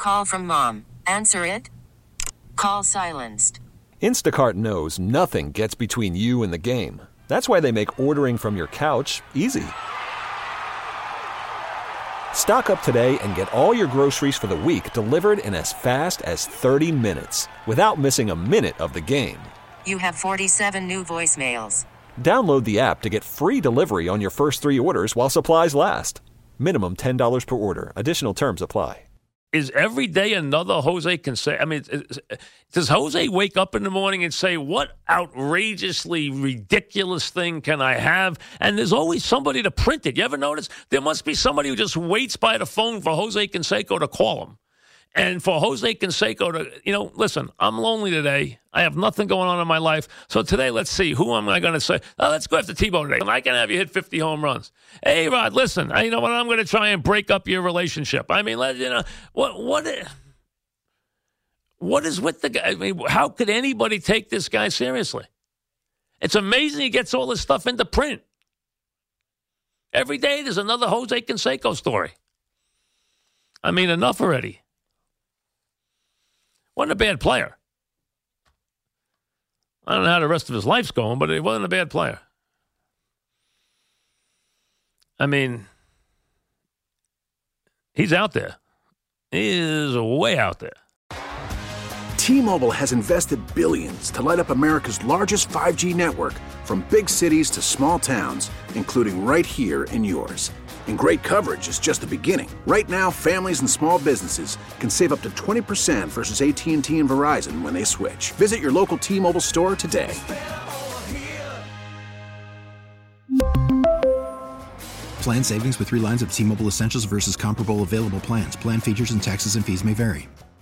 call from mom. Answer it. Call silenced. Instacart knows nothing gets between you and the game. That's why they make ordering from your couch easy. Stock up today and get all your groceries for the week delivered in as fast as 30 minutes without missing a minute of the game. You have 47 new voicemails. Download the app to get free delivery on your first 3 orders while supplies last. Minimum $10 per order. Additional terms apply. Is every day another Jose Canseco? I mean, does Jose wake up in the morning and say, what outrageously ridiculous thing can I have? And there's always somebody to print it. You ever notice? There must be somebody who just waits by the phone for Jose Canseco to call him. And for Jose Canseco to, listen, I'm lonely today. I have nothing going on in my life. So today, let's see. Who am I going to say? Oh, let's go after Tebow today. I can have you hit 50 home runs. Hey, Rod, listen. You know what? I'm going to try and break up your relationship. I mean, what is with the guy? I mean, how could anybody take this guy seriously? It's amazing he gets all this stuff into print. Every day there's another Jose Canseco story. I mean, enough already. Wasn't a bad player. I don't know how the rest of his life's going, but he wasn't a bad player. I mean, he's out there. He is way out there. T-Mobile has invested billions to light up America's largest 5G network, from big cities to small towns, including right here in yours. And great coverage is just the beginning. Right now, families and small businesses can save up to 20% versus AT&T and Verizon when they switch. Visit your local T-Mobile store today. Plan savings with 3 lines of T-Mobile Essentials versus comparable available plans. Plan features and taxes and fees may vary.